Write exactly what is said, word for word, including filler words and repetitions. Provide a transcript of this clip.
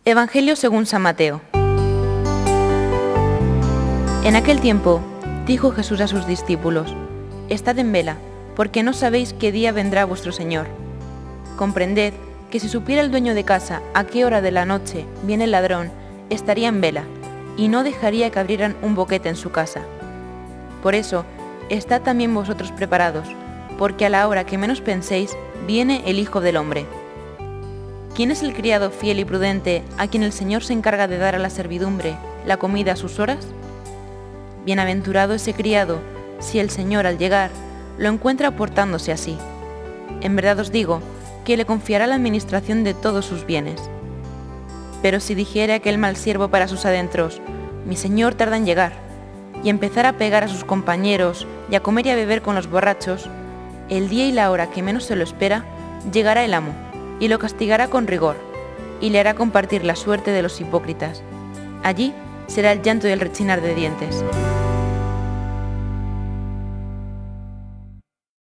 Evangelio según San Mateo. En aquel tiempo dijo Jesús a sus discípulos: Estad en vela, porque no sabéis qué día vendrá vuestro Señor. Comprended que si supiera el dueño de casa a qué hora de la noche viene el ladrón, estaría en vela, y no dejaría que abrieran un boquete en su casa. Por eso, estad también vosotros preparados, porque a la hora que menos penséis, viene el Hijo del Hombre. ¿Quién es el criado fiel y prudente a quien el Señor se encarga de dar a la servidumbre la comida a sus horas? Bienaventurado ese criado, si el Señor al llegar lo encuentra portándose así. En verdad os digo que le confiará la administración de todos sus bienes. Pero si dijere aquel mal siervo para sus adentros: mi Señor tarda en llegar, y empezar a pegar a sus compañeros y a comer y a beber con los borrachos, el día y la hora que menos se lo espera, llegará el amo, y lo castigará con rigor, y le hará compartir la suerte de los hipócritas. Allí será el llanto y el rechinar de dientes.